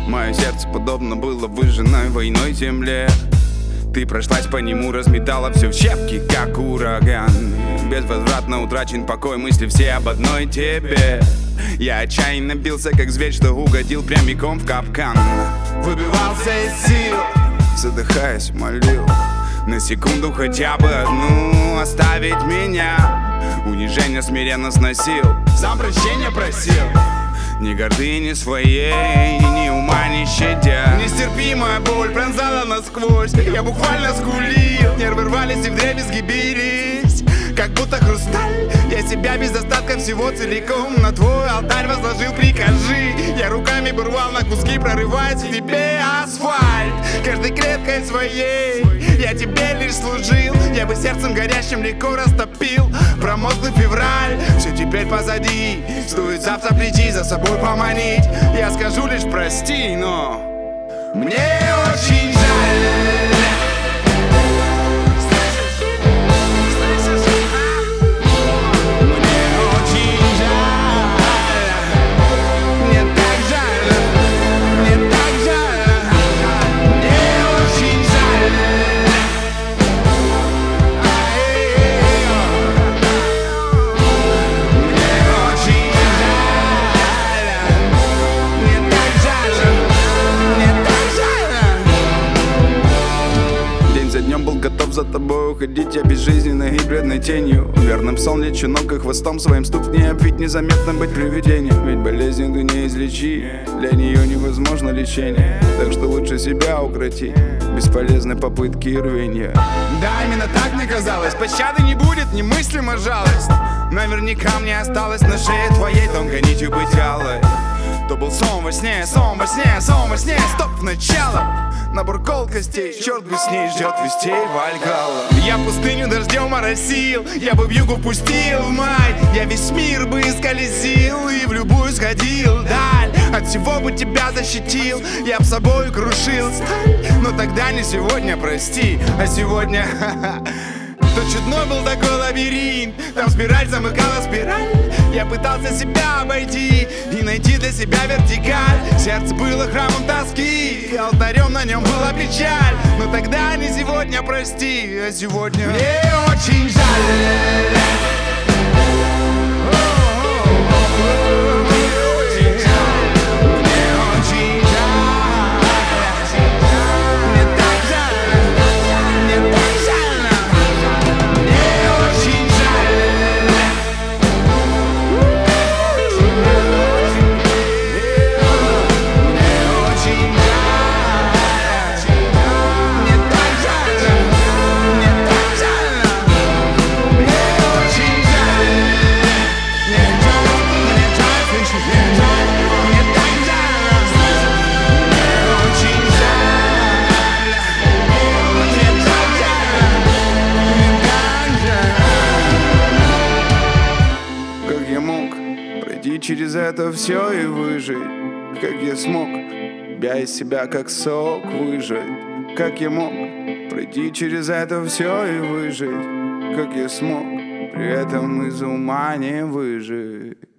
Мое сердце подобно было выжженной войной земле. Ты прошлась по нему, разметала все в щепки, как ураган. Безвозвратно утрачен покой, мысли все об одной тебе. Я отчаянно бился, как зверь, что угодил прямиком в капкан. Выбивался из сил, задыхаясь, молил на секунду хотя бы одну оставить меня. Унижение смиренно сносил, сам прощения просил. Ни гордыни своей, ни ума не щадя. Нестерпимая боль пронзала насквозь. Я буквально скулил, нервы рвались и вдребезги бились, как будто хрусталь. Я себя без остатка всего целиком на твой алтарь возложил, прикажи. Я руками бы рвал на куски, прорываясь в тебе асфальт. Каждой клеткой своей я тебе лишь служил. Я бы сердцем горящим легко растопил промозглый февраль. Все теперь позади, стоит завтра прийти, за собой поманить. Я скажу лишь прости, но мне очень жаль. Был готов за тобой уходить, я безжизненной и бледной тенью. Верным сон лечу, но как хвостом своим стукни, обвить незаметно быть привидением. Ведь болезнь ты не излечи, для нее невозможно лечение. Так что лучше себя укроти, бесполезны попытки и рвенья. Да, именно так мне казалось, пощады не будет, немыслима жалость. Наверняка мне осталось на шее твоей тонкой нитью быть алой. То был сон во сне, сон во сне, сон во сне. Стоп, начало. Набор колкостей, черт бы с ней, ждет вестей Вальгалла. Я пустыню дождем оросил, я бы вьюгу пустил в май. Я весь мир бы исколесил и в любую сходил даль. От всего бы тебя защитил, я б собой крушил сталь. Но тогда не сегодня, прости, а сегодня то чудной был такой лабиринт, там спираль замыкала спираль. Я пытался себя обойти и найти для себя вертикаль. Сердце было храмом тоски, и алтарем на нем была печаль. Но тогда не сегодня, прости, а сегодня мне очень жаль. Пройти через это все и выжить. Как я смог, тебя из себя как сок выжать. Как я мог пройти через это все и выжить. Как я смог при этом из ума не выжить.